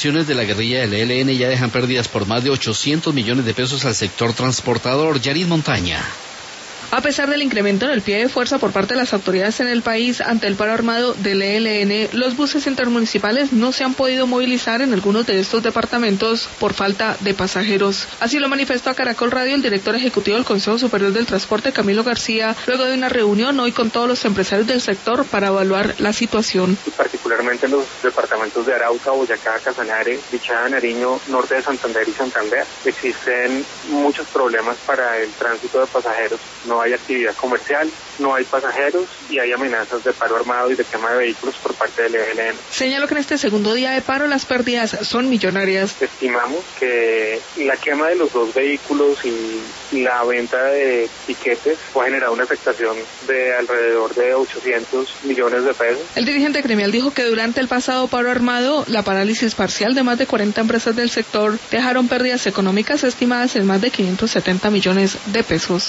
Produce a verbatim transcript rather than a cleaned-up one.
acciones de la guerrilla del E L N ya dejan pérdidas por más de ochocientos millones de pesos al sector transportador. Yarid Montaña. A pesar del incremento en el pie de fuerza por parte de las autoridades en el país ante el paro armado del E L N, los buses intermunicipales no se han podido movilizar en algunos de estos departamentos por falta de pasajeros. Así lo manifestó a Caracol Radio el director ejecutivo del Consejo Superior del Transporte, Camilo García, luego de una reunión hoy con todos los empresarios del sector para evaluar la situación. Y particularmente en los departamentos de Arauca, Boyacá, Casanare, Bichada, Nariño, norte de Santander y Santander, existen muchos problemas para el tránsito de pasajeros. No hay actividad comercial, no hay pasajeros y hay amenazas de paro armado y de quema de vehículos por parte del E L N. Señaló que en este segundo día de paro las pérdidas son millonarias. Estimamos que la quema de los dos vehículos y la venta de tiquetes ha generado una afectación de alrededor de ochocientos millones de pesos. El dirigente gremial dijo que durante el pasado paro armado, la parálisis parcial de más de cuarenta empresas del sector dejaron pérdidas económicas estimadas en más de quinientos setenta millones de pesos.